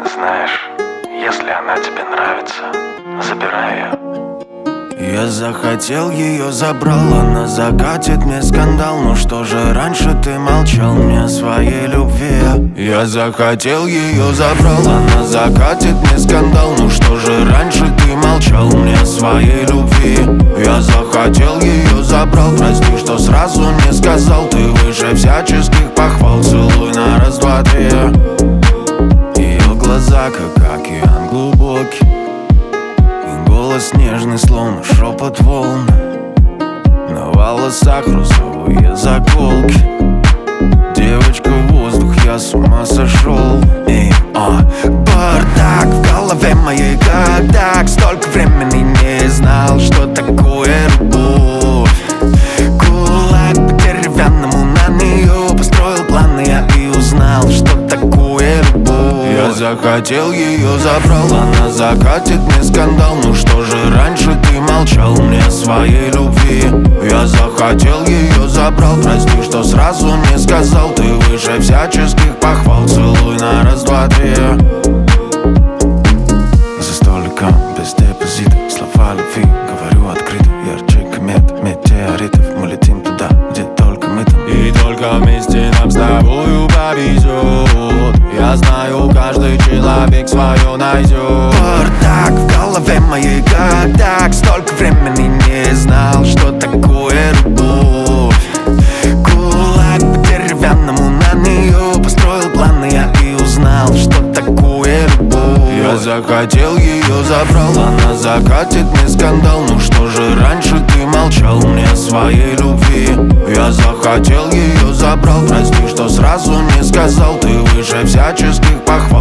Знаешь, если она тебе нравится, забирай ее. Я захотел ее, забрал, она закатит мне скандал. Ну что же раньше ты молчал мне о своей любви? Я захотел ее, забрал, она закатит мне скандал. Ну что же раньше ты молчал мне о своей любви? Я захотел ее, забрал, прости, что сразу не сказал. Ты выше всяческих похвал, целуй на раз, два, три. Ее глаза, как океан глубокий, и голос нежный, словно шепот волн. На волосах розовые заколки. Девочка, воздух, я с ума сошел. Бардак в голове моей, как так. Столько времени не знал, что такое любовь. Кулак по деревянному на нее построил планы я и узнал, что такое любовь. Я захотел ее, забрал, она закатит мне скандал. Ну что же раньше ты молчал мне о своей любви? Я захотел ее, забрал, прости, что сразу не сказал. Ты выше всяческих похвал, целуй на раз, два, три. За столиком без депозита, слова любви говорю открыто. Ярче комет, метеоритов, мы летим туда, где только мы там. И только вместе нам с тобою повезет. Я знаю, каждый человек свое найдет. Бардак в голове моей, как так. Столько времени не знал, что такое любовь. Кулак по деревянному на нее построил планы я и узнал, что такое любовь. Я захотел ее, забрал, она закатит мне скандал. Ну что же раньше ты молчал мне о своей любви? Я захотел ее, забрал, прости, что сразу не сказал. Ты выше всяческих похвал,